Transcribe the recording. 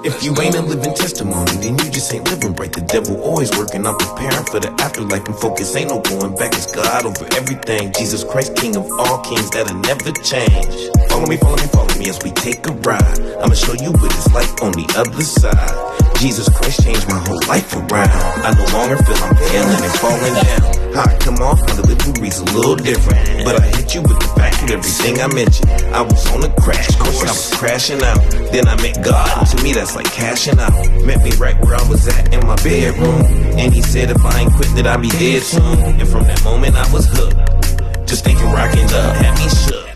If you ain't a living testimony, then you just ain't living right. The devil always working, I'm preparing for the afterlife. And focus ain't no going back, it's God over everything. Jesus Christ, King of all kings, that'll never change. Follow me, follow me, follow me as we take a ride. I'ma show you what it's like on the other side. Jesus Christ changed my whole life around. I no longer feel I'm failing and falling down. How I come off, my delivery's a little different, but I hit you with the fact with everything I mentioned. I was on a crash course, I was crashing out. Then I met God, and to me that's like cashing out. Met me right where I was at in my bedroom, and he said if I ain't quit that I'd be dead soon. And from that moment I was hooked. Just thinking rocking up had me shook.